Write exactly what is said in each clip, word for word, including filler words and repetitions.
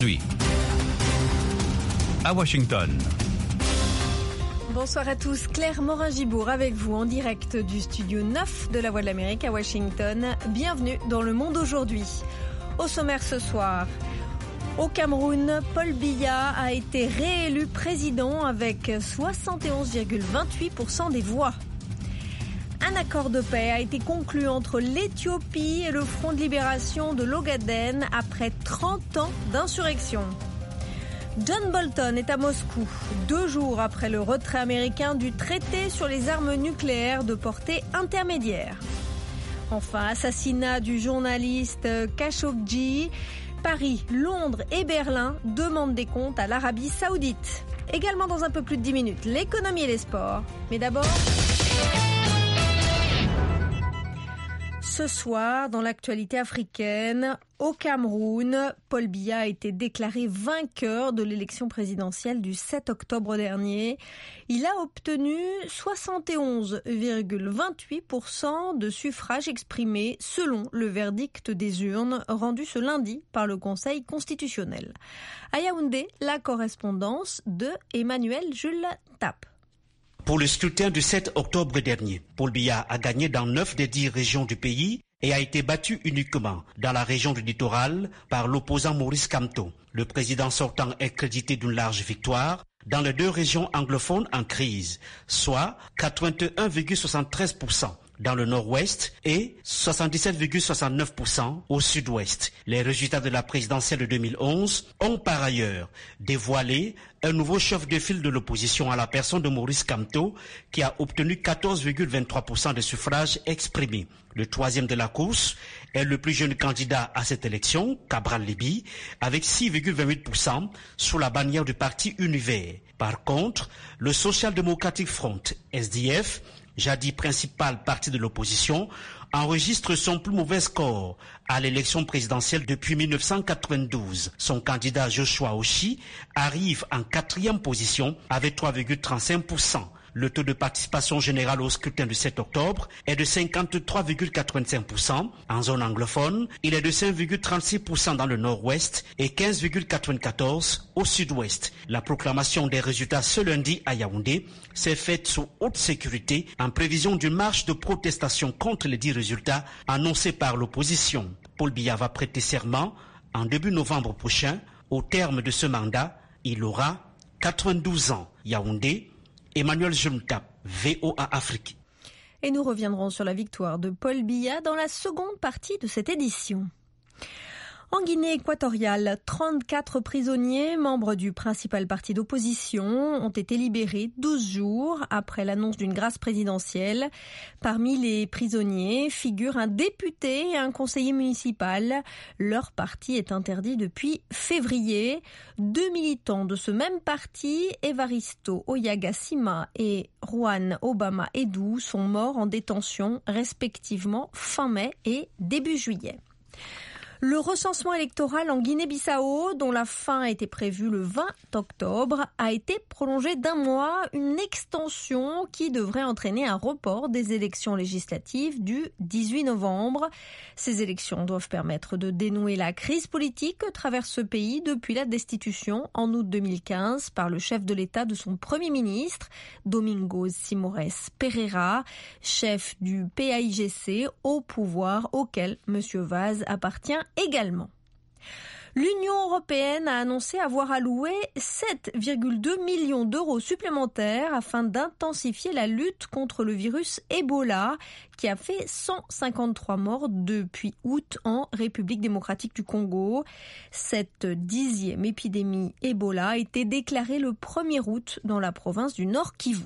Oui. À Washington. Bonsoir à tous, Claire Morin-Gibourg avec vous en direct du studio neuf de la Voix de l'Amérique à Washington. Bienvenue dans Le Monde aujourd'hui. Au sommaire ce soir, au Cameroun, Paul Biya a été réélu président avec soixante et onze virgule vingt-huit pour cent des voix. Un accord de paix a été conclu entre l'Éthiopie et le Front de libération de l'Ogaden après trente ans d'insurrection. John Bolton est à Moscou, deux jours après le retrait américain du traité sur les armes nucléaires de portée intermédiaire. Enfin, assassinat du journaliste Khashoggi. Paris, Londres et Berlin demandent des comptes à l'Arabie Saoudite. Également dans un peu plus de dix minutes, l'économie et les sports. Mais d'abord... Ce soir, dans l'actualité africaine, au Cameroun, Paul Biya a été déclaré vainqueur de l'élection présidentielle du sept octobre dernier. Il a obtenu soixante et onze virgule vingt-huit pour cent de suffrages exprimés selon le verdict des urnes rendu ce lundi par le Conseil constitutionnel. À Yaoundé, la correspondance de Emmanuel Jules Tapp. Pour le scrutin du sept octobre dernier, Paul Biya a gagné dans neuf des dix régions du pays et a été battu uniquement dans la région du littoral par l'opposant Maurice Kamto. Le président sortant est crédité d'une large victoire dans les deux régions anglophones en crise, soit quatre-vingt-un virgule soixante-treize pour cent dans le nord-ouest et soixante-dix-sept virgule soixante-neuf pour cent au sud-ouest. Les résultats de la présidentielle de deux mille onze ont par ailleurs dévoilé un nouveau chef de file de l'opposition à la personne de Maurice Kamto qui a obtenu quatorze virgule vingt-trois pour cent des suffrages exprimés. Le troisième de la course est le plus jeune candidat à cette élection, Cabral Libi, avec six virgule vingt-huit pour cent sous la bannière du parti Univers. Par contre, le Social Democratic Front, S D F, jadis principal parti de l'opposition, enregistre son plus mauvais score à l'élection présidentielle depuis mille neuf cent quatre-vingt-douze. Son candidat Joshua Oshi arrive en quatrième position avec trois virgule trente-cinq pour cent. Le taux de participation générale au scrutin du sept octobre est de cinquante-trois virgule quatre-vingt-cinq pour cent. En zone anglophone, il est de cinq virgule trente-six pour cent dans le nord-ouest et quinze virgule quatre-vingt-quatorze pour cent au sud-ouest. La proclamation des résultats ce lundi à Yaoundé s'est faite sous haute sécurité en prévision d'une marche de protestation contre les dix résultats annoncés par l'opposition. Paul Biya va prêter serment en début novembre prochain. Au terme de ce mandat, il aura quatre-vingt-douze ans. Yaoundé, Emmanuel Jules Tapp, V O A Afrique. Et nous reviendrons sur la victoire de Paul Biya dans la seconde partie de cette édition. En Guinée équatoriale, trente-quatre prisonniers, membres du principal parti d'opposition, ont été libérés douze jours après l'annonce d'une grâce présidentielle. Parmi les prisonniers figurent un député et un conseiller municipal. Leur parti est interdit depuis février. Deux militants de ce même parti, Evaristo Oyagasima et Juan Obama Edu, sont morts en détention respectivement fin mai et début juillet. Le recensement électoral en Guinée-Bissau, dont la fin a été prévue le vingt octobre, a été prolongé d'un mois, une extension qui devrait entraîner un report des élections législatives du dix-huit novembre. Ces élections doivent permettre de dénouer la crise politique que traverse ce pays depuis la destitution en août deux mille quinze par le chef de l'État de son Premier ministre, Domingos Simões Pereira, chef du P A I G C au pouvoir auquel M. Vaz appartient également. L'Union européenne a annoncé avoir alloué sept virgule deux millions d'euros supplémentaires afin d'intensifier la lutte contre le virus Ebola qui a fait cent cinquante-trois morts depuis août en République démocratique du Congo. Cette dixième épidémie Ebola a été déclarée le premier août dans la province du Nord Kivu.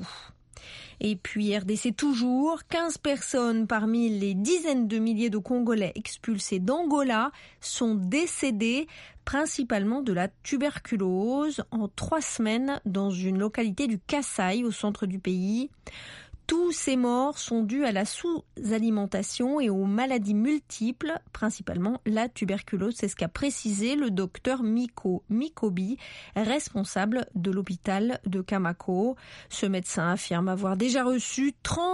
Et puis R D C toujours, quinze personnes parmi les dizaines de milliers de Congolais expulsés d'Angola sont décédées, principalement de la tuberculose, en trois semaines dans une localité du Kasaï au centre du pays. Tous ces morts sont dus à la sous-alimentation et aux maladies multiples, principalement la tuberculose. C'est ce qu'a précisé le docteur Miko Mikobi, responsable de l'hôpital de Kamako. Ce médecin affirme avoir déjà reçu trente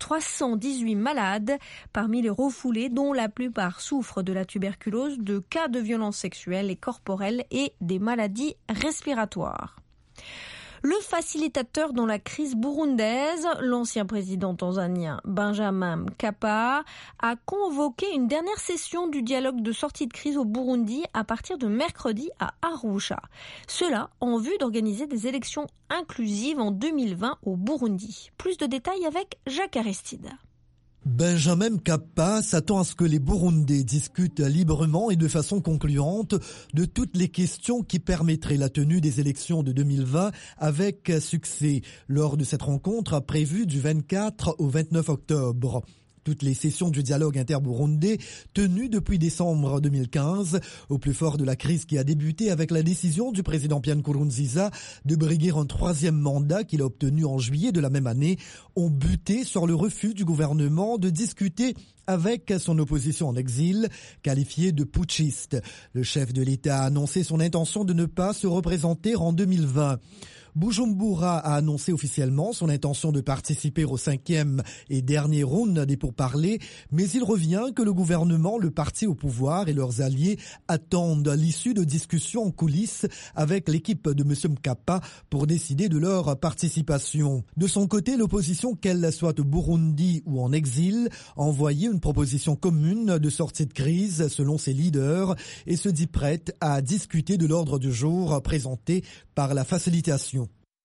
trois cent dix-huit malades parmi les refoulés, dont la plupart souffrent de la tuberculose, de cas de violences sexuelles et corporelles et des maladies respiratoires. Le facilitateur dans la crise burundaise, l'ancien président tanzanien Benjamin Mkapa, a convoqué une dernière session du dialogue de sortie de crise au Burundi à partir de mercredi à Arusha. Cela en vue d'organiser des élections inclusives en deux mille vingt au Burundi. Plus de détails avec Jacques Aristide. Benjamin Mkapa s'attend à ce que les Burundais discutent librement et de façon concluante de toutes les questions qui permettraient la tenue des élections de deux mille vingt avec succès lors de cette rencontre prévue du vingt-quatre au vingt-neuf octobre. Toutes les sessions du dialogue inter-burundais tenues depuis décembre deux mille quinze, au plus fort de la crise qui a débuté avec la décision du président Pierre Nkurunziza de briguer un troisième mandat qu'il a obtenu en juillet de la même année, ont buté sur le refus du gouvernement de discuter avec son opposition en exil, qualifiée de putschiste. Le chef de l'État a annoncé son intention de ne pas se représenter en deux mille vingt. Bujumbura a annoncé officiellement son intention de participer au cinquième et dernier round des pourparlers, mais il revient que le gouvernement, le parti au pouvoir et leurs alliés attendent l'issue de discussions en coulisses avec l'équipe de M. Mkapa pour décider de leur participation. De son côté, l'opposition, qu'elle soit au Burundi ou en exil, a envoyé une proposition commune de sortie de crise selon ses leaders et se dit prête à discuter de l'ordre du jour présenté par la facilitation.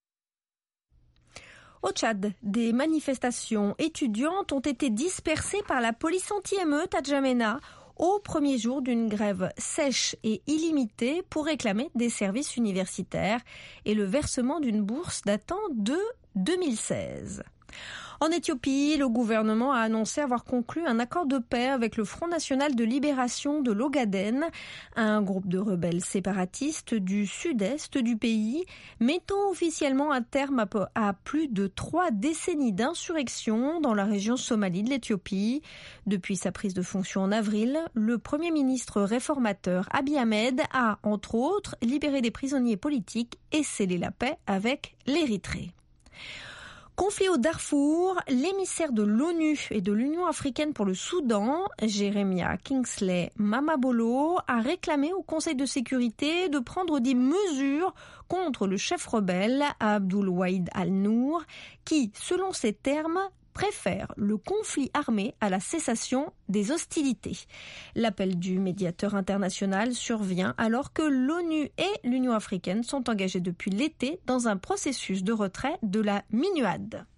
Au Tchad, des manifestations étudiantes ont été dispersées par la police anti-émeute à Djamena au premier jour d'une grève sèche et illimitée pour réclamer des services universitaires et le versement d'une bourse datant de deux mille seize. En Éthiopie, le gouvernement a annoncé avoir conclu un accord de paix avec le Front national de libération de l'Ogaden, un groupe de rebelles séparatistes du sud-est du pays, mettant officiellement un terme à plus de trois décennies d'insurrection dans la région somalie de l'Éthiopie. Depuis sa prise de fonction en avril, le Premier ministre réformateur Abiy Ahmed a, entre autres, libéré des prisonniers politiques et scellé la paix avec l'Érythrée. Conflit au Darfour, l'émissaire de l'ONU et de l'Union africaine pour le Soudan, Jeremiah Kingsley Mamabolo, a réclamé au Conseil de sécurité de prendre des mesures contre le chef rebelle Abdul Wahid al-Nour, qui, selon ses termes, préfère le conflit armé à la cessation des hostilités. L'appel du médiateur international survient alors que l'ONU et l'Union africaine sont engagées depuis l'été dans un processus de retrait de la MINUAD.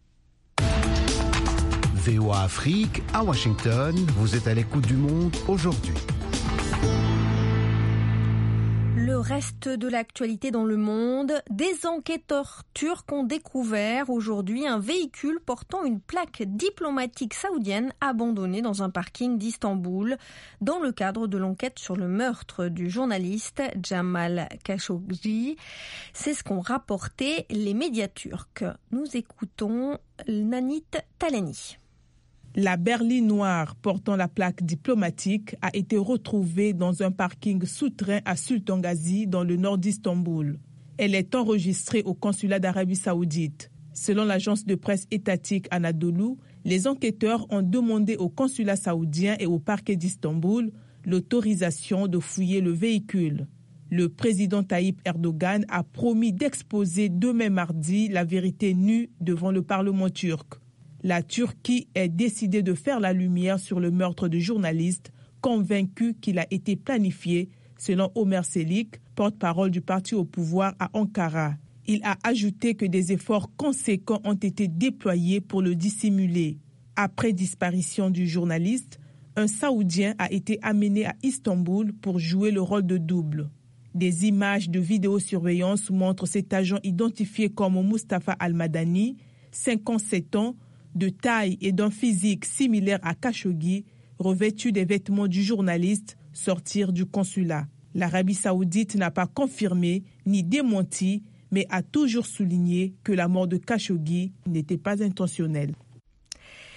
V O A Afrique, à Washington, vous êtes à l'écoute du monde aujourd'hui. Le reste de l'actualité dans le monde, des enquêteurs turcs ont découvert aujourd'hui un véhicule portant une plaque diplomatique saoudienne abandonnée dans un parking d'Istanbul dans le cadre de l'enquête sur le meurtre du journaliste Jamal Khashoggi. C'est ce qu'ont rapporté les médias turcs. Nous écoutons Nanit Talani. La berline noire portant la plaque diplomatique a été retrouvée dans un parking souterrain à Sultan Ghazi dans le nord d'Istanbul. Elle est enregistrée au consulat d'Arabie Saoudite. Selon l'agence de presse étatique Anadolu, les enquêteurs ont demandé au consulat saoudien et au parquet d'Istanbul l'autorisation de fouiller le véhicule. Le président Tayyip Erdogan a promis d'exposer demain mardi la vérité nue devant le Parlement turc. La Turquie est décidée de faire la lumière sur le meurtre du journaliste, convaincue qu'il a été planifié, selon Ömer Çelik, porte-parole du parti au pouvoir à Ankara. Il a ajouté que des efforts conséquents ont été déployés pour le dissimuler. Après disparition du journaliste, un Saoudien a été amené à Istanbul pour jouer le rôle de double. Des images de vidéosurveillance montrent cet agent identifié comme Mustafa Al-Madani, cinquante-sept ans, de taille et d'un physique similaire à Khashoggi, revêtu des vêtements du journaliste, sortir du consulat. L'Arabie saoudite n'a pas confirmé ni démenti, mais a toujours souligné que la mort de Khashoggi n'était pas intentionnelle.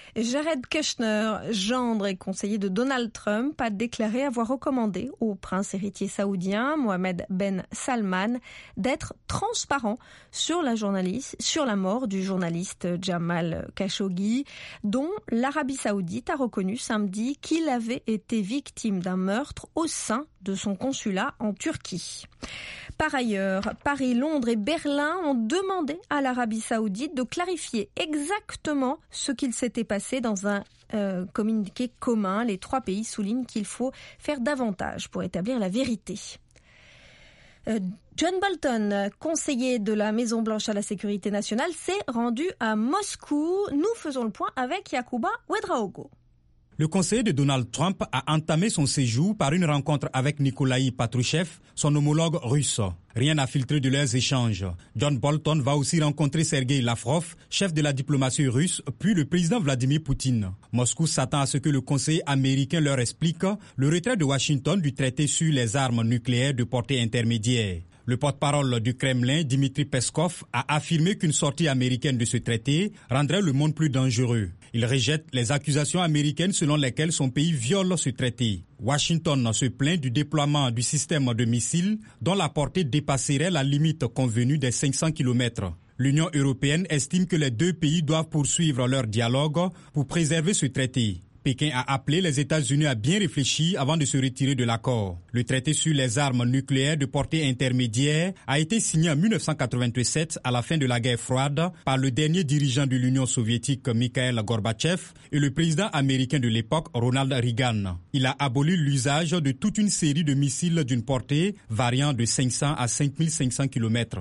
Jared Kushner, gendre et conseiller de Donald Trump, a déclaré avoir recommandé au prince héritier saoudien Mohammed Ben Salman d'être transparent sur la, journaliste, sur la mort du journaliste Jamal Khashoggi, dont l'Arabie saoudite a reconnu samedi qu'il avait été victime d'un meurtre au sein de son consulat en Turquie. Par ailleurs, Paris, Londres et Berlin ont demandé à l'Arabie saoudite de clarifier exactement ce qu'il s'était passé dans un euh, communiqué commun. Les trois pays soulignent qu'il faut faire davantage pour établir la vérité. Euh, John Bolton, conseiller de la Maison-Blanche à la sécurité nationale, s'est rendu à Moscou. Nous faisons le point avec Yacouba Ouedraogo. Le conseiller de Donald Trump a entamé son séjour par une rencontre avec Nikolai Patrushev, son homologue russe. Rien n'a filtré de leurs échanges. John Bolton va aussi rencontrer Sergei Lavrov, chef de la diplomatie russe, puis le président Vladimir Poutine. Moscou s'attend à ce que le conseiller américain leur explique le retrait de Washington du traité sur les armes nucléaires de portée intermédiaire. Le porte-parole du Kremlin, Dmitry Peskov, a affirmé qu'une sortie américaine de ce traité rendrait le monde plus dangereux. Il rejette les accusations américaines selon lesquelles son pays viole ce traité. Washington se plaint du déploiement du système de missiles dont la portée dépasserait la limite convenue des cinq cents kilomètres. L'Union européenne estime que les deux pays doivent poursuivre leur dialogue pour préserver ce traité. Pékin a appelé les États-Unis à bien réfléchir avant de se retirer de l'accord. Le traité sur les armes nucléaires de portée intermédiaire a été signé en mille neuf cent quatre-vingt-sept à la fin de la guerre froide par le dernier dirigeant de l'Union soviétique Mikhail Gorbatchev et le président américain de l'époque Ronald Reagan. Il a aboli l'usage de toute une série de missiles d'une portée variant de cinq cents à cinq mille cinq cents kilomètres.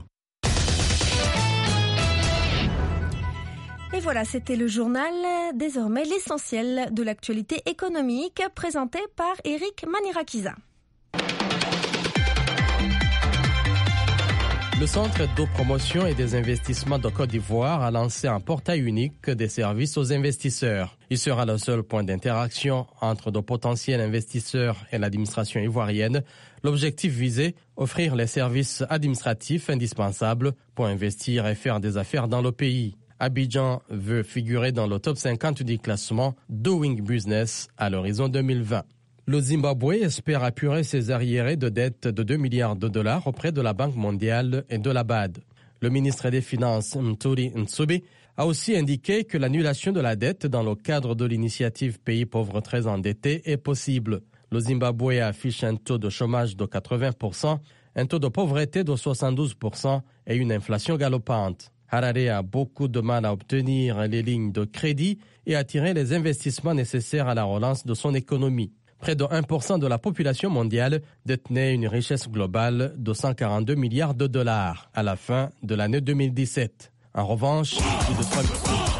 Et voilà, c'était le journal, désormais l'essentiel de l'actualité économique, présenté par Eric Manirakiza. Le Centre de promotion et des investissements de Côte d'Ivoire a lancé un portail unique des services aux investisseurs. Il sera le seul point d'interaction entre de potentiels investisseurs et l'administration ivoirienne. L'objectif visé, offrir les services administratifs indispensables pour investir et faire des affaires dans le pays. Abidjan veut figurer dans le top cinquante du classement Doing Business à l'horizon deux mille vingt. Le Zimbabwe espère apurer ses arriérés de dette de deux milliards de dollars auprès de la Banque mondiale et de la B A D. Le ministre des Finances, Mthuli Ntsubi, a aussi indiqué que l'annulation de la dette dans le cadre de l'initiative Pays pauvres très endettés est possible. Le Zimbabwe affiche un taux de chômage de quatre-vingts pour cent, un taux de pauvreté de soixante-douze pour cent et une inflation galopante. Harare a beaucoup de mal à obtenir les lignes de crédit et attirer les investissements nécessaires à la relance de son économie. Près de un pour cent de la population mondiale détenait une richesse globale de cent quarante-deux milliards de dollars à la fin de l'année deux mille dix-sept. En revanche, plus de trois...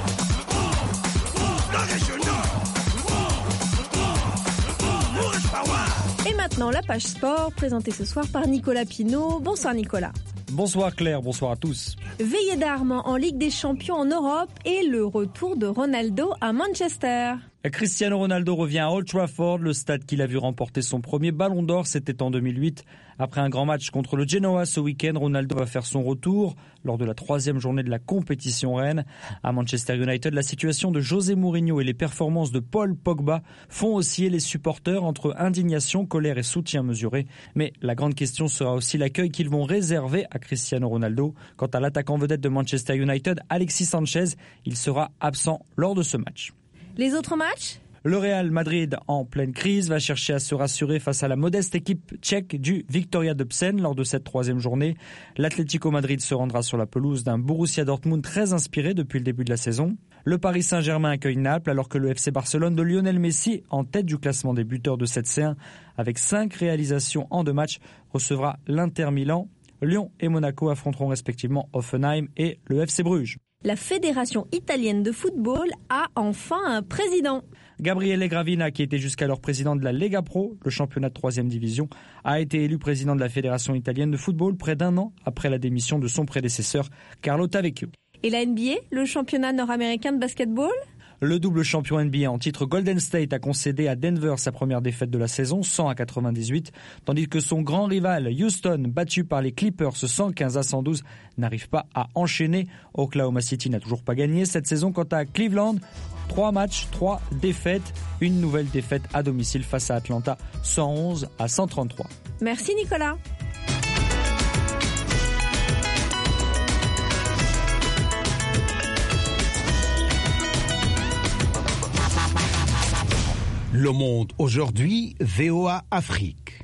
Et maintenant, la page sport, présentée ce soir par Nicolas Pinault. Bonsoir Nicolas. Bonsoir Claire, bonsoir à tous. Veillée d'armes en Ligue des Champions en Europe et le retour de Ronaldo à Manchester. Cristiano Ronaldo revient à Old Trafford, le stade qu'il a vu remporter son premier ballon d'or, c'était en deux mille huit. Après un grand match contre le Genoa ce week-end, Ronaldo va faire son retour lors de la troisième journée de la compétition reine. À Manchester United, la situation de José Mourinho et les performances de Paul Pogba font osciller les supporters entre indignation, colère et soutien mesuré. Mais la grande question sera aussi l'accueil qu'ils vont réserver à Cristiano Ronaldo. Quant à l'attaquant vedette de Manchester United, Alexis Sanchez, il sera absent lors de ce match. Les autres matchs ? Le Real Madrid, en pleine crise, va chercher à se rassurer face à la modeste équipe tchèque du Viktoria Plzeň lors de cette troisième journée. L'Atlético Madrid se rendra sur la pelouse d'un Borussia Dortmund très inspiré depuis le début de la saison. Le Paris Saint-Germain accueille Naples alors que le F C Barcelone de Lionel Messi, en tête du classement des buteurs de cette C un, avec cinq réalisations en deux matchs, recevra l'Inter Milan. Lyon et Monaco affronteront respectivement Hoffenheim et le F C Bruges. La Fédération italienne de football a enfin un président. Gabriele Gravina, qui était jusqu'alors président de la Lega Pro, le championnat de troisième division, a été élu président de la Fédération italienne de football près d'un an après la démission de son prédécesseur, Carlo Tavecchio. Et la N B A, le championnat nord-américain de basketball ? Le double champion N B A en titre Golden State a concédé à Denver sa première défaite de la saison, cent à quatre-vingt-dix-huit, tandis que son grand rival Houston, battu par les Clippers cent quinze à cent douze, n'arrive pas à enchaîner. Oklahoma City n'a toujours pas gagné cette saison. Quant à Cleveland, trois matchs, trois défaites, une nouvelle défaite à domicile face à Atlanta, cent onze à cent trente-trois. Merci Nicolas. Le Monde aujourd'hui, V O A Afrique.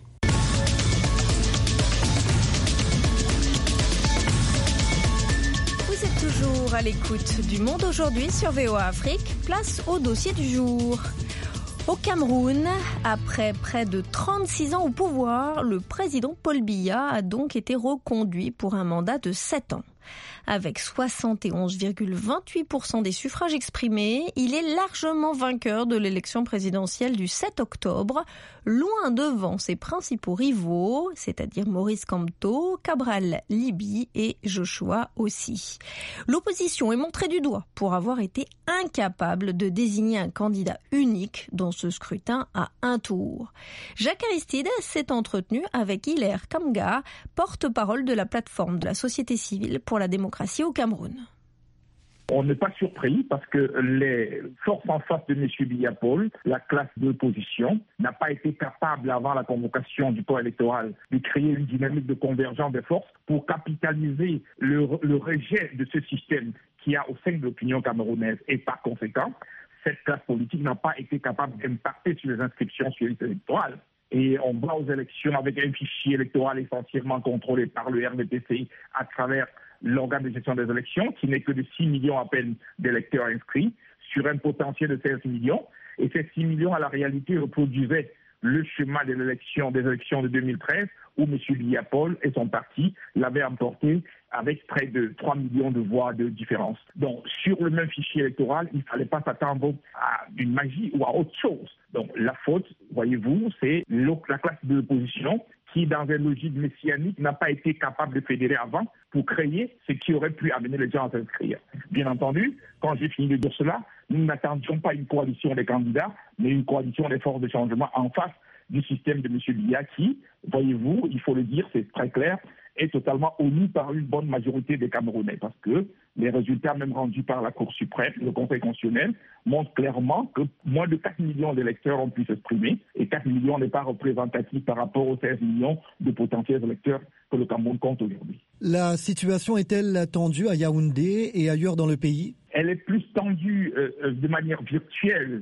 Vous êtes toujours à l'écoute du Monde aujourd'hui sur V O A Afrique. Place au dossier du jour. Au Cameroun, après près de trente-six ans au pouvoir, le président Paul Biya a donc été reconduit pour un mandat de sept ans. Avec soixante et onze virgule vingt-huit pour cent des suffrages exprimés, il est largement vainqueur de l'élection présidentielle du sept octobre, loin devant ses principaux rivaux, c'est-à-dire Maurice Kamto, Cabral Libi et Joshua aussi. L'opposition est montrée du doigt pour avoir été incapable de désigner un candidat unique dans ce scrutin à un tour. Jacques Aristide s'est entretenu avec Hilaire Kamga, porte-parole de la plateforme de la société civile pour la démocratie au Cameroun. On n'est pas surpris parce que les forces en face de M. Biya Paul, la classe d'opposition, n'a pas été capable, avant la convocation du corps électoral, de créer une dynamique de convergence des forces pour capitaliser le, le rejet de ce système qu'il y a au sein de l'opinion camerounaise. Et par conséquent, cette classe politique n'a pas été capable d'impacter sur les inscriptions sur les listes électorales. Et on va aux élections avec un fichier électoral essentiellement contrôlé par le R D P C à travers l'organe de gestion des élections, qui n'est que de six millions à peine d'électeurs inscrits, sur un potentiel de seize millions. Et ces six millions, à la réalité, reproduisaient le schéma de l'élection, des élections de deux mille treize, où M. Biya Paul et son parti l'avaient emporté avec près de trois millions de voix de différence. Donc, sur le même fichier électoral, il ne fallait pas s'attendre à une magie ou à autre chose. Donc, la faute, voyez-vous, c'est la classe de l'opposition qui, dans une logique messianique, n'a pas été capable de fédérer avant pour créer ce qui aurait pu amener les gens à s'inscrire. Bien entendu, quand j'ai fini de dire cela, nous n'attendions pas une coalition des candidats, mais une coalition des forces de changement en face du système de M. Biya qui, voyez-vous, il faut le dire, c'est très clair, est totalement omis par une bonne majorité des Camerounais, parce que les résultats même rendus par la Cour suprême, le Conseil constitutionnel, montrent clairement que moins de quatre millions d'électeurs ont pu s'exprimer, et quatre millions n'est pas représentatif par rapport aux seize millions de potentiels électeurs que le Cameroun compte aujourd'hui. La situation est-elle tendue à Yaoundé et ailleurs dans le pays ? Elle est plus tendue euh, de manière virtuelle,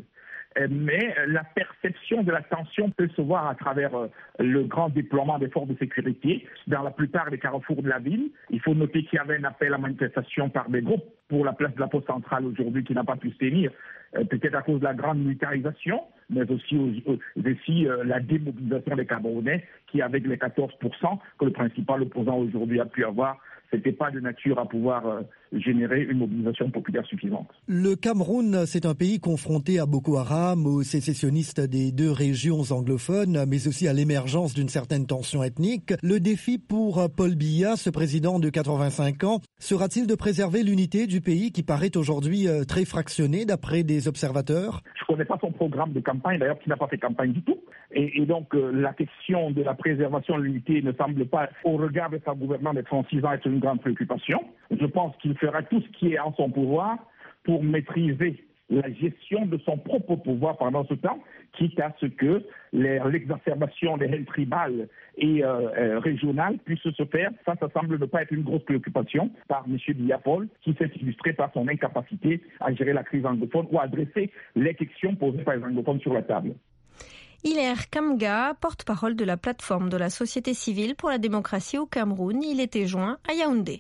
mais la perception de la tension peut se voir à travers le grand déploiement des forces de sécurité dans la plupart des carrefours de la ville. Il faut noter qu'il y avait un appel à manifestation par des groupes pour la place de la Poste centrale aujourd'hui qui n'a pas pu se tenir, peut-être à cause de la grande militarisation, mais aussi, aussi la démobilisation des Camerounais qui, avec les quatorze pour cent que le principal opposant aujourd'hui a pu avoir, n'était pas de nature à pouvoir euh, générer une mobilisation populaire suffisante. Le Cameroun, c'est un pays confronté à Boko Haram, aux sécessionnistes des deux régions anglophones, mais aussi à l'émergence d'une certaine tension ethnique. Le défi pour Paul Biya, ce président de quatre-vingt-cinq ans, sera-t-il de préserver l'unité du pays qui paraît aujourd'hui euh, très fractionné d'après des observateurs ? Je ne connais pas son programme de campagne, d'ailleurs, qui n'a pas fait campagne du tout. Et, et donc, euh, la question de la préservation de l'unité ne semble pas, au regard de sa gouvernance de trente-six ans, être une grande préoccupation. Je pense qu'il fera tout ce qui est en son pouvoir pour maîtriser la gestion de son propre pouvoir pendant ce temps, quitte à ce que les, l'exacerbation des haines tribales et euh, euh, régionales puisse se faire. Ça, ça semble ne pas être une grosse préoccupation par M. Biya Paul, qui s'est illustré par son incapacité à gérer la crise anglophone ou à adresser les questions posées par les anglophones sur la table. Hilaire Kamga, porte-parole de la plateforme de la société civile pour la démocratie au Cameroun, il était joint à Yaoundé.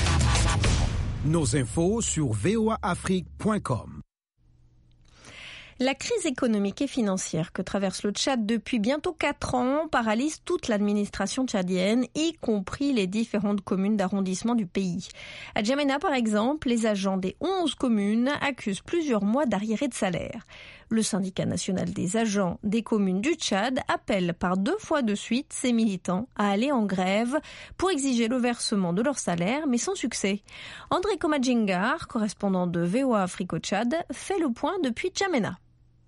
Nos infos sur v o a afrique point com. La crise économique et financière que traverse le Tchad depuis bientôt quatre ans paralyse toute l'administration tchadienne, y compris les différentes communes d'arrondissement du pays. À N'Djamena, par exemple, les agents des onze communes accusent plusieurs mois d'arriérés de salaire. Le syndicat national des agents des communes du Tchad appelle par deux fois de suite ses militants à aller en grève pour exiger le versement de leur salaire, mais sans succès. André Komadjingar, correspondant de V O A Afrique au Tchad, fait le point depuis N'Djamena.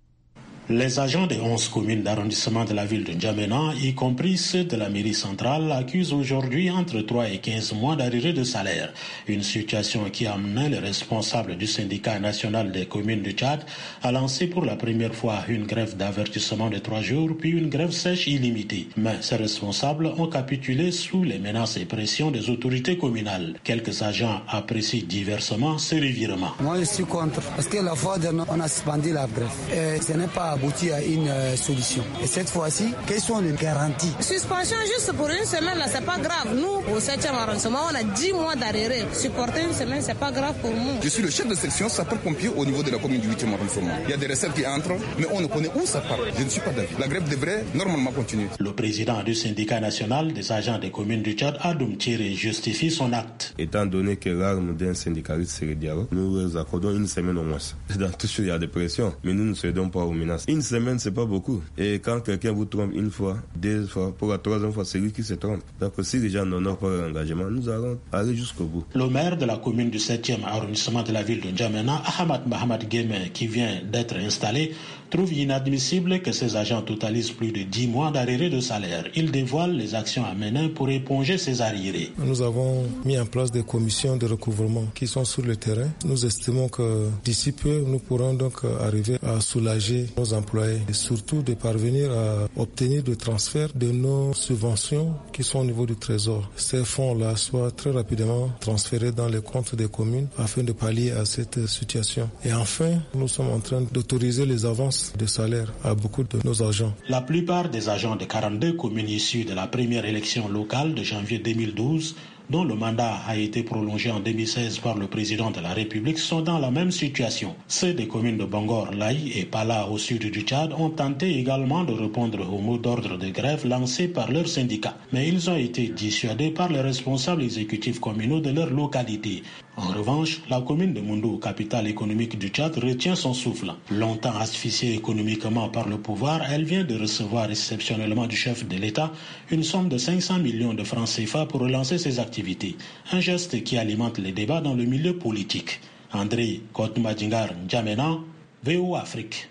Les agents des onze communes d'arrondissement de la ville de N'Djamena, y compris ceux de la mairie centrale, accusent aujourd'hui entre trois et quinze mois d'arriérés de salaire. Une situation qui a amené les responsables du syndicat national des communes du Tchad à lancer pour la première fois une grève d'avertissement de trois jours, puis une grève sèche illimitée. Mais ces responsables ont capitulé sous les menaces et pressions des autorités communales. Quelques agents apprécient diversement ce revirement. Moi, je suis contre, parce que la fois dernière, on a suspendu la grève. Et ce n'est pas abouti à une euh, solution. Et cette fois-ci, quelles sont les garanties? Suspension juste pour une semaine, là, c'est pas grave. Nous, au septième arrondissement, on a dix mois d'arrêt. Supporter une semaine, c'est pas grave pour nous. Je suis le chef de section sapeur-pompier au niveau de la commune du huitième arrondissement. Il y a des recettes qui entrent, mais on ne connaît où ça part. Je ne suis pas d'avis. La grève devrait normalement continuer. Le président du syndicat national des agents des communes du Tchad, Adoum Thierry, justifie son acte. Étant donné que l'arme d'un syndicaliste, c'est le dialogue, nous leur accordons une semaine au moins. Dans tout ce il y a des pressions, mais nous ne cédons pas aux menaces. Une semaine, c'est pas beaucoup. Et quand quelqu'un vous trompe une fois, deux fois, pour la troisième fois, c'est lui qui se trompe. Donc si les gens n'honorent pas leur engagement, nous allons aller jusqu'au bout. Le maire de la commune du septième arrondissement de la ville de N'Djamena, Ahmad Mahamad Guémé, qui vient d'être installé, trouve inadmissible que ces agents totalisent plus de dix mois d'arriérés de salaire. Il dévoile les actions à mener pour éponger ces arriérés. Nous avons mis en place des commissions de recouvrement qui sont sur le terrain. Nous estimons que d'ici peu, nous pourrons donc arriver à soulager nos employés et surtout de parvenir à obtenir le transfert de nos subventions qui sont au niveau du trésor. Ces fonds-là soient très rapidement transférés dans les comptes des communes afin de pallier à cette situation. Et enfin, nous sommes en train d'autoriser les avances de salaire à beaucoup de nos agents. La plupart des agents des quarante-deux communes issues de la première élection locale de janvier deux mille douze, dont le mandat a été prolongé en deux mille seize par le président de la République, sont dans la même situation. Ceux des communes de Bangor, Laï et Pala au sud du Tchad ont tenté également de répondre au mot d'ordre de grève lancé par leur syndicat. Mais ils ont été dissuadés par les responsables exécutifs communaux de leur localité. En revanche, la commune de Moundou, capitale économique du Tchad, retient son souffle. Longtemps asphyxiée économiquement par le pouvoir, elle vient de recevoir exceptionnellement du chef de l'État une somme de cinq cents millions de francs C F A pour relancer ses activités. Un geste qui alimente les débats dans le milieu politique. André Komadjingar, N'Djamena, V O A Afrique.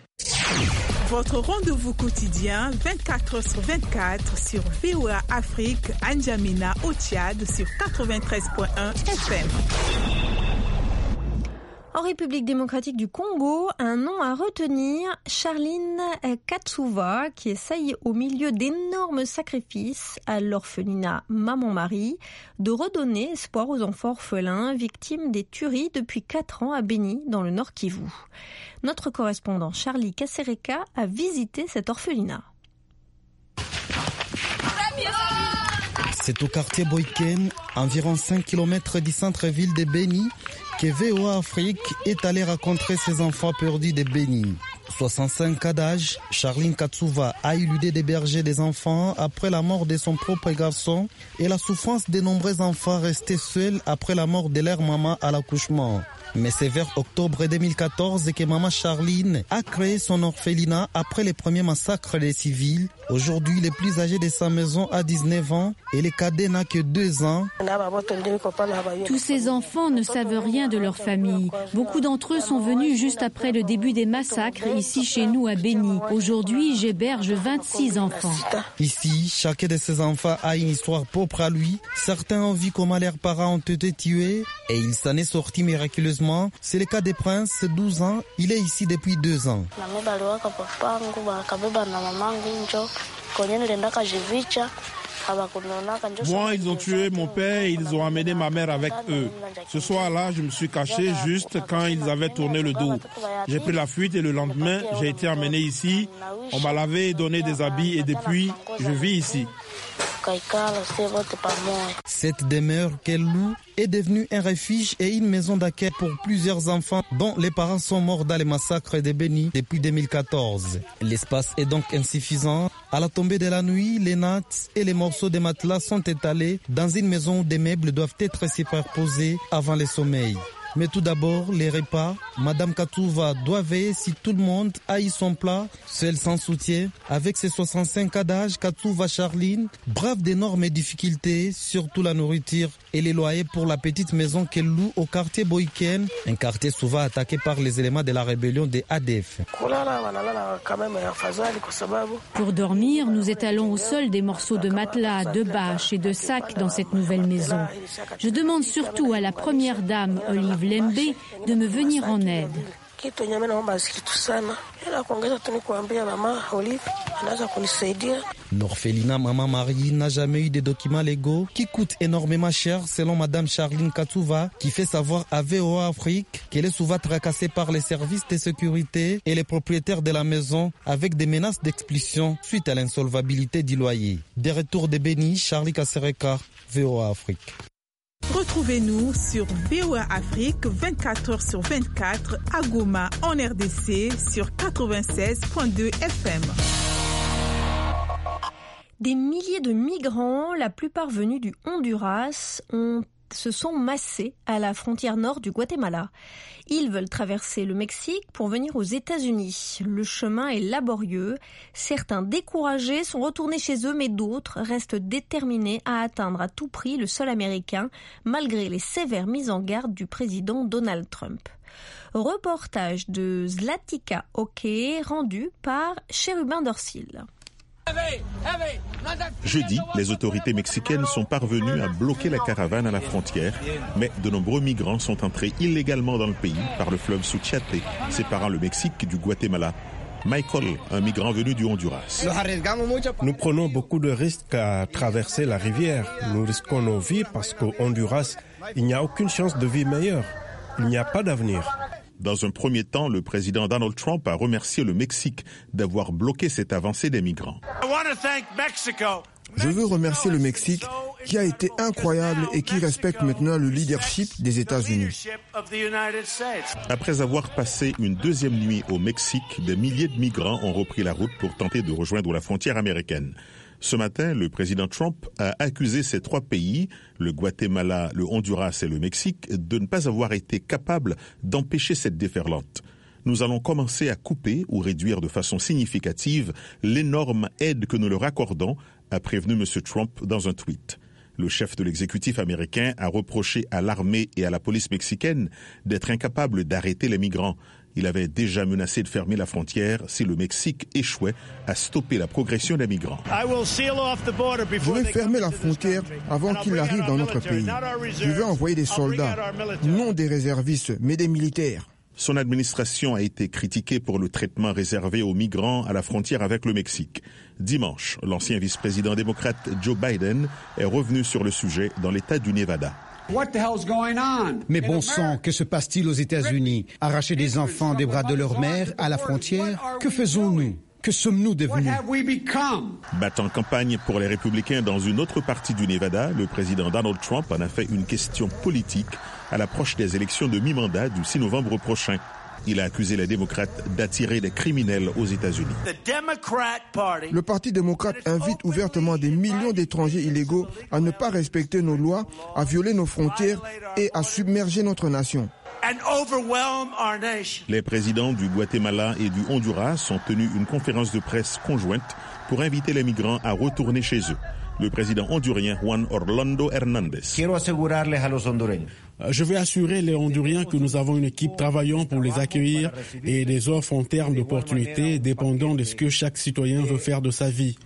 Votre rendez-vous quotidien vingt-quatre heures sur vingt-quatre sur V O A Afrique à N'Djamena au Tchad sur quatre-vingt-treize virgule un F M. En République démocratique du Congo, un nom à retenir, Charline Katsuva, qui essaye au milieu d'énormes sacrifices à l'orphelinat Maman-Marie de redonner espoir aux enfants orphelins victimes des tueries depuis quatre ans à Beni, dans le Nord Kivu. Notre correspondant Charlie Kasereka a visité cet orphelinat. C'est au quartier Boyken, environ cinq kilomètres du centre-ville de Beni, que V O A Afrique est allé rencontrer ses enfants perdus de Beni. soixante-cinq ans d'âge, Charline Katsuva a eu l'idée d'héberger des enfants après la mort de son propre garçon et la souffrance de nombreux enfants restés seuls après la mort de leur maman à l'accouchement. Mais c'est vers octobre deux mille quatorze que maman Charline a créé son orphelinat après les premiers massacres des civils. Aujourd'hui, le plus âgé de sa maison a dix-neuf ans et le cadet n'a que deux ans. Tous ces enfants ne savent rien de leur famille. Beaucoup d'entre eux sont venus juste après le début des massacres ici chez nous à Beni. Aujourd'hui, j'héberge vingt-six enfants. Ici, chacun de ces enfants a une histoire propre à lui. Certains ont vu comment leurs parents ont été tués et il s'en est sorti miraculeusement. C'est le cas des Prince, douze ans. Il est ici depuis deux ans. Moi, ils ont tué mon père et ils ont amené ma mère avec eux. Ce soir-là, je me suis caché juste quand ils avaient tourné le dos. J'ai pris la fuite et le lendemain, j'ai été amené ici. On m'a lavé et donné des habits et depuis, je vis ici. Cette demeure qu'elle loue est devenue un refuge et une maison d'accueil pour plusieurs enfants dont les parents sont morts dans les massacres de Beni depuis deux mille quatorze. L'espace est donc insuffisant. À la tombée de la nuit, les nattes et les morceaux de matelas sont étalés dans une maison où des meubles doivent être superposés avant le sommeil. Mais tout d'abord, les repas. Madame Katouva doit veiller si tout le monde aille son plat, seule sans soutien. Avec ses soixante-cinq ans d'âge, Katouva Charline brave d'énormes difficultés, surtout la nourriture et les loyers pour la petite maison qu'elle loue au quartier Boyken, un quartier souvent attaqué par les éléments de la rébellion des A D F. Pour dormir, nous étalons au sol des morceaux de matelas, de bâches et de sacs dans cette nouvelle maison. Je demande surtout à la première dame, Olive Lembe, de me venir en aide. L'orphelinat Maman Marie n'a jamais eu de documents légaux qui coûtent énormément cher selon Madame Charline Katouva, qui fait savoir à V O A Afrique qu'elle est souvent tracassée par les services de sécurité et les propriétaires de la maison avec des menaces d'expulsion suite à l'insolvabilité du loyer. Des retours de Beni, Charlie Kassereka, V O A Afrique. Retrouvez-nous sur V O A Afrique vingt-quatre heures sur vingt-quatre à Goma en R D C sur quatre-vingt-seize virgule deux F M. Des milliers de migrants, la plupart venus du Honduras, ont se sont massés à la frontière nord du Guatemala. Ils veulent traverser le Mexique pour venir aux États-Unis. Le chemin est laborieux. Certains découragés sont retournés chez eux, mais d'autres restent déterminés à atteindre à tout prix le sol américain, malgré les sévères mises en garde du président Donald Trump. Reportage de Zlatica Oke, rendu par Chérubin Dorsil. Jeudi, les autorités mexicaines sont parvenues à bloquer la caravane à la frontière, mais de nombreux migrants sont entrés illégalement dans le pays par le fleuve Suchiate, séparant le Mexique du Guatemala. Michael, un migrant venu du Honduras. Nous prenons beaucoup de risques à traverser la rivière. Nous risquons nos vies parce qu'au Honduras, il n'y a aucune chance de vie meilleure. Il n'y a pas d'avenir. Dans un premier temps, le président Donald Trump a remercié le Mexique d'avoir bloqué cette avancée des migrants. Je veux remercier le Mexique qui a été incroyable et qui respecte maintenant le leadership des États-Unis. Après avoir passé une deuxième nuit au Mexique, des milliers de migrants ont repris la route pour tenter de rejoindre la frontière américaine. Ce matin, le président Trump a accusé ces trois pays, le Guatemala, le Honduras et le Mexique, de ne pas avoir été capables d'empêcher cette déferlante. Nous allons commencer à couper ou réduire de façon significative l'énorme aide que nous leur accordons, a prévenu M. Trump dans un tweet. Le chef de l'exécutif américain a reproché à l'armée et à la police mexicaine d'être incapables d'arrêter les migrants. Il avait déjà menacé de fermer la frontière si le Mexique échouait à stopper la progression des migrants. Je vais fermer la frontière avant qu'ils n'arrivent dans notre pays. Je vais envoyer des soldats, non des réservistes, mais des militaires. Son administration a été critiquée pour le traitement réservé aux migrants à la frontière avec le Mexique. Dimanche, l'ancien vice-président démocrate Joe Biden est revenu sur le sujet dans l'État du Nevada. Mais bon sang, que se passe-t-il aux États-Unis? Arracher des enfants des bras de leur mère à la frontière? Que faisons-nous? Que sommes-nous devenus? Battant campagne pour les républicains dans une autre partie du Nevada, le président Donald Trump en a fait une question politique à l'approche des élections de mi-mandat du six novembre prochain. Il a accusé les démocrates d'attirer des criminels aux États-Unis. Le Parti démocrate invite ouvertement des millions d'étrangers illégaux à ne pas respecter nos lois, à violer nos frontières et à submerger notre nation. Les présidents du Guatemala et du Honduras ont tenu une conférence de presse conjointe pour inviter les migrants à retourner chez eux. Le président hondurien Juan Orlando Hernández. Je veux assurer les Honduriens que nous avons une équipe travaillant pour les accueillir et des offres en termes d'opportunités dépendant de ce que chaque citoyen veut faire de sa vie.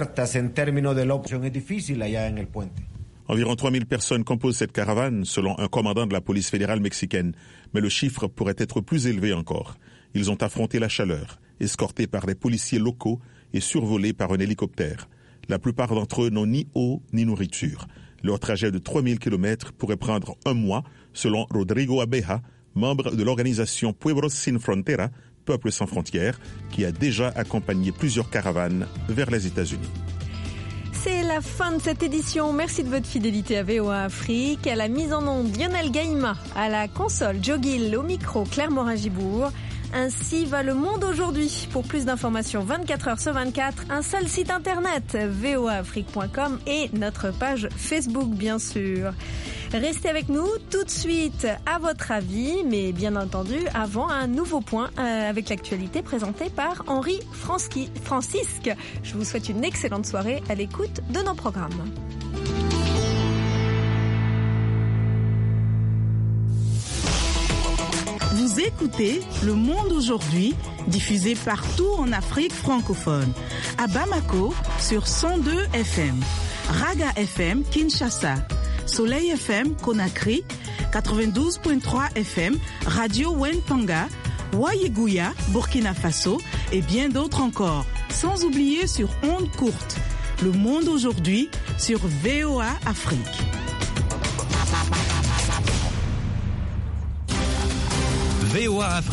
Environ trois mille personnes composent cette caravane, selon un commandant de la police fédérale mexicaine. Mais le chiffre pourrait être plus élevé encore. Ils ont affronté la chaleur, escortés par des policiers locaux et survolés par un hélicoptère. La plupart d'entre eux n'ont ni eau ni nourriture. Leur trajet de trois mille kilomètres pourrait prendre un mois, selon Rodrigo Abeja, membre de l'organisation Pueblos Sin Frontera, Peuple sans frontières, qui a déjà accompagné plusieurs caravanes vers les États-Unis. C'est la fin de cette édition. Merci de votre fidélité à V O A Afrique. À la mise en onde, Lionel Gaïma. À la console, Joe Gill. Au micro, Claire Morin-Gibourg. Ainsi va le monde aujourd'hui. Pour plus d'informations vingt-quatre heures sur vingt-quatre, un seul site internet, v o a afrique point com et notre page Facebook, bien sûr. Restez avec nous tout de suite à votre avis, mais bien entendu avant un nouveau point euh, avec l'actualité présentée par Henri Franski, Francisque. Je vous souhaite une excellente soirée à l'écoute de nos programmes. Vous écoutez Le Monde aujourd'hui, diffusé partout en Afrique francophone. À Bamako, sur cent deux F M. Raga F M, Kinshasa. Soleil F M, Conakry. quatre-vingt-douze virgule trois F M. Radio Wentanga. Wayeguya, Burkina Faso. Et bien d'autres encore. Sans oublier sur ondes courtes. Le Monde aujourd'hui, sur V O A Afrique. V O A Afrique.